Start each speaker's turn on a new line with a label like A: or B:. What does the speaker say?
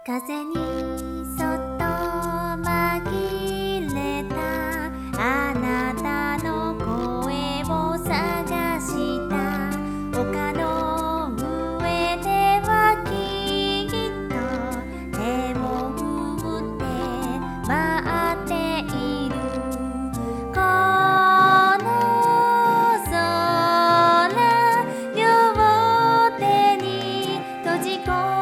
A: 風にそっと紛れたあなたの声を探した丘の上ではきっと手を振って待っているこの空両手に閉じ込め